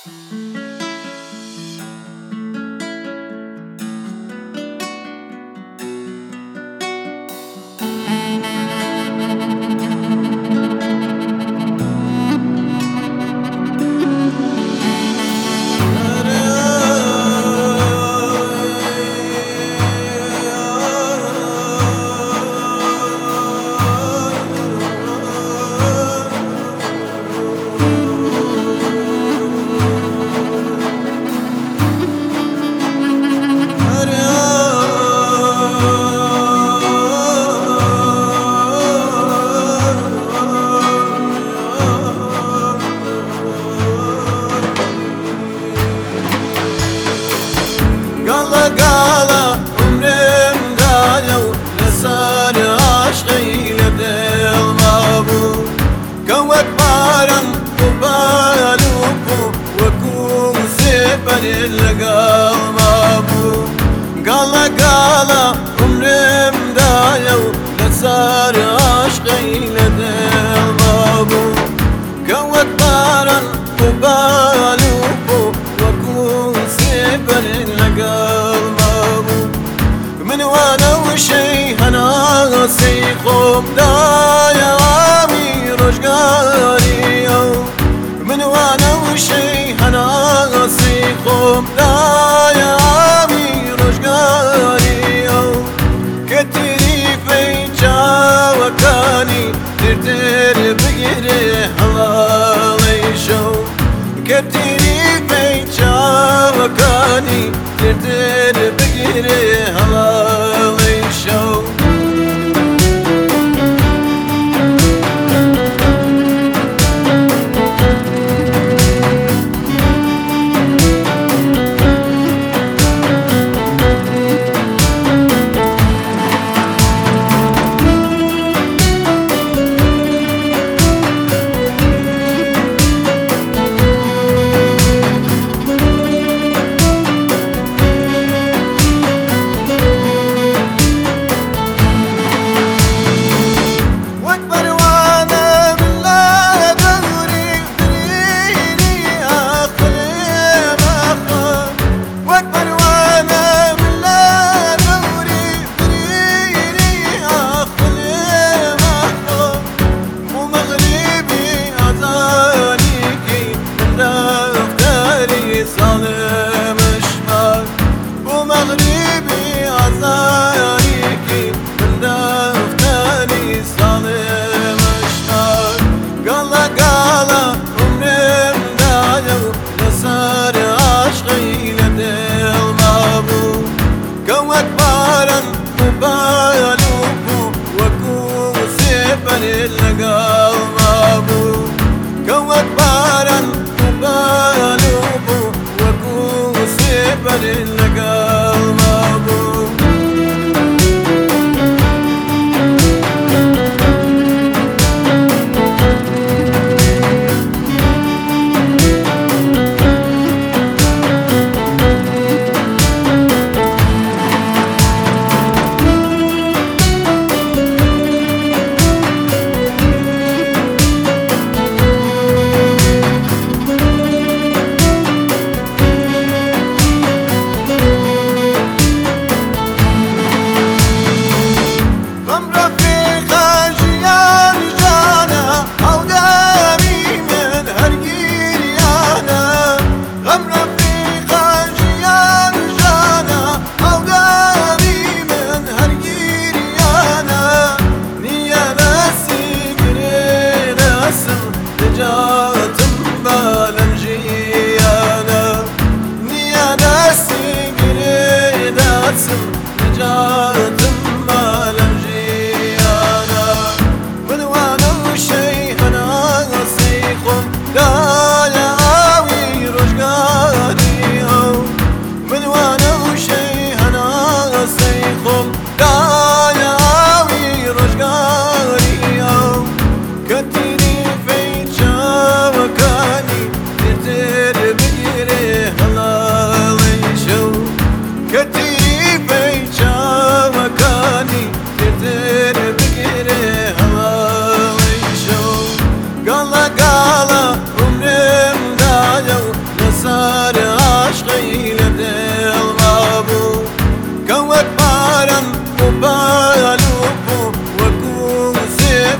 قالا عمرم دايو لسان عشقي لدل مابو كوك بارم وبالوكو وكوم زبن اللقال مابو قالا عمرم دايو لسان عشقي لدل مابو كوك بارم وبالوكو وكوم زبن اللقال مابو من وانا وشي هنا سيخوم دايا عامي رجقاري من وانا وشي هنا سيخوم دايا عامي رجقاري كتري في جاوكاني ترتر بقري حلالي شو كتري في جاوكاني ترتر بقري حلالي شو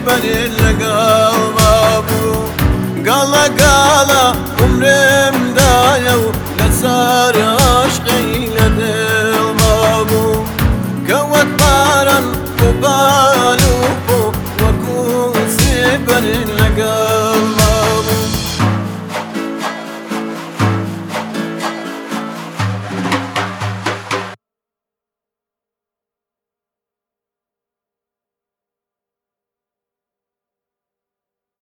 سێبەری لەگەڵ مابوو گاڵە گاڵە عمرمدایە و لەسەر عاشقی لە دڵ مابوو کە وەک باران و باڵووک و وەکو سێبەری